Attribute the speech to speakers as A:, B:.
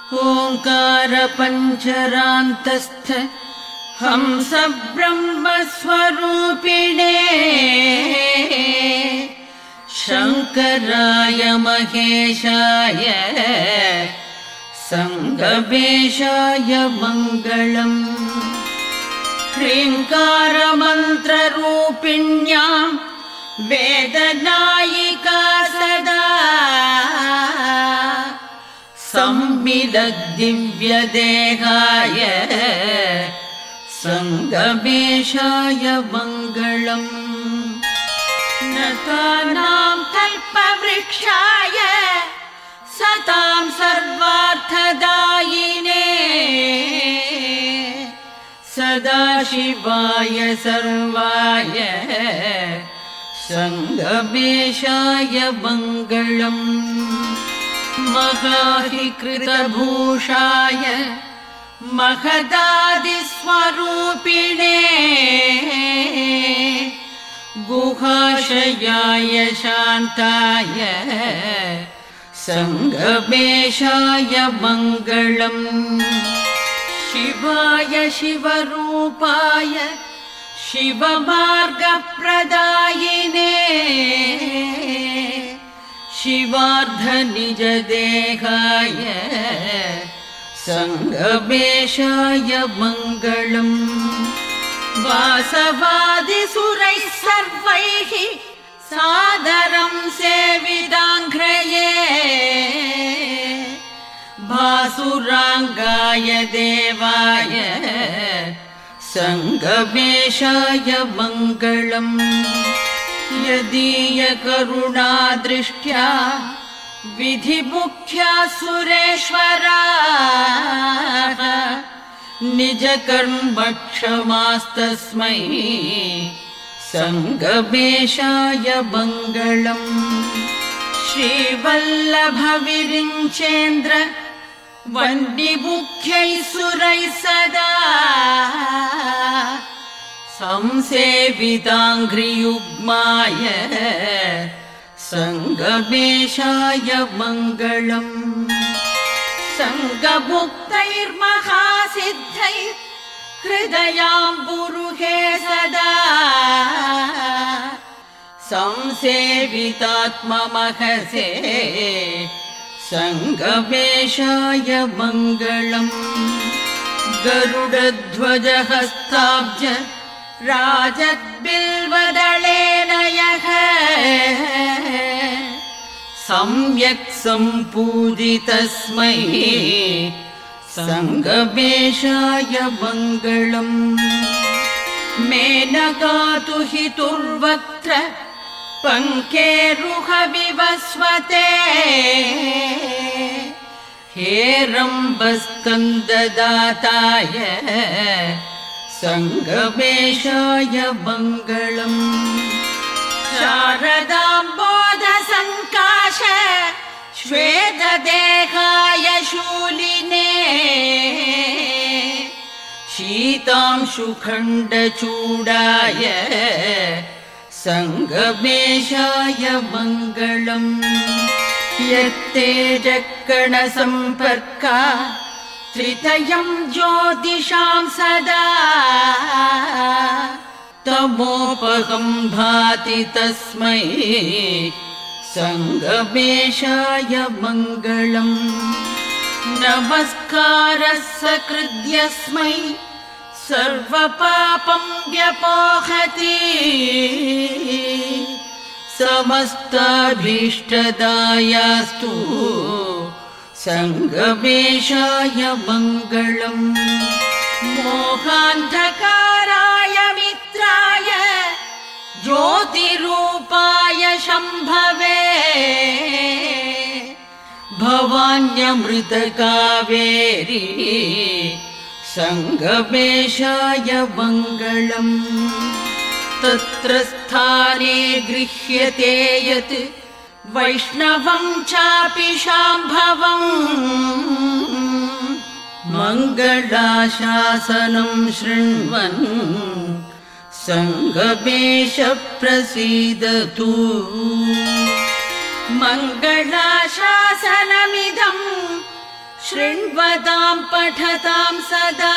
A: ओंकार पंचरान्तस्थ हंस ब्रह्मस्वरूपिणे शंकराय महेशाय संगमेशाय मंगलम्। ह्रींकार मंत्ररूपिण्यां वेदनायिका सदा संविदद्दिव्यदेहाय संगमेशाय मंगलम्। नतानां कल्पवृक्षाय सतां सर्वार्थदायिने सदाशिवाय सर्वाय संगमेशाय मंगलम्। महाहिकृतभूषाय महदादिस्वरूपिणे गुहाशयाय शान्ताय संगमेशाय मंगलम्। शिवाय शिवरूपाय शिवमार्गप्रदायिने शिवार्धनिजदेहाय संगमेशाय मंगलम्। वासवादिसुरैः सर्वैः सादरं सेविताङ्घ्रये भासुरांगाय देवाय संगमेशाय मंगलम्। यदीय करुणादृष्ट्या विधिमुख्या सुरेश्वराः निजकर्मक्षमास्तस्मै संगमेशाय मंगलम्। श्रीवल्लभविरिञ्चेन्द्र वह्निमुख्यैः सुरैः सदा संसेविताङ्घ्रियुग्माय संगमेशाय मंगलम्। संगमुक्तैर्महासिद्धैः हृदयाम्बुरुहे सदा संसेवितात्ममहसे संगमेशाय मंगलम्। गरुडध्वजहस्ताब्ज राजद्बिल्वदलेन यः सम्यक् सम्पूजितस्मै संगमेशाय मंगलम्। मेनकातुहितुर्वक्त्र पङ्केरुहविवस्वते हेरम्बस्कन्ददाताय संगमेशाय मंगलम्। शारदाम्बोधसङ्काश श्वेतदेहाय शूलिने शीतांशुखण्डचूडाय संगमेशाय मंगलम्। यत्तेजकणसम्पर्का त्रितयं ज्योतिषां सदा तमोपहं भाति तस्मै संगमेशाय मंगलम्। नमस्कारः सकृद्यस्मै सर्वपापं व्यपोहति समस्ताभीष्टदायास्तु संगमेशाय मंगलम्। मोहान्धकाराय मित्राय ज्योतिरूपाय शम्भवे भवान्यमृतकावेरी संगमेशाय मंगलम्। तत्र स्थाने गृह्यते यत् वैष्णवं चापि शाम्भवम् मंगलाशासनं शृण्वन् संगमेश प्रसीदतु। मंगलाशासनमिदं शृण्वतां पठतां सदा